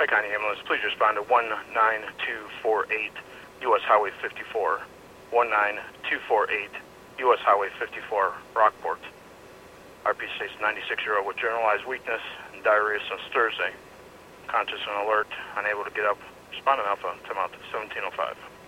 County Ambulance, please respond to 19248 U.S. Highway 54. 19248 U.S. Highway 54, Rockport. RP states 96-year-old with generalized weakness and diarrhea since Thursday. Conscious and alert, unable to get up. Responding Alpha, time out 1705.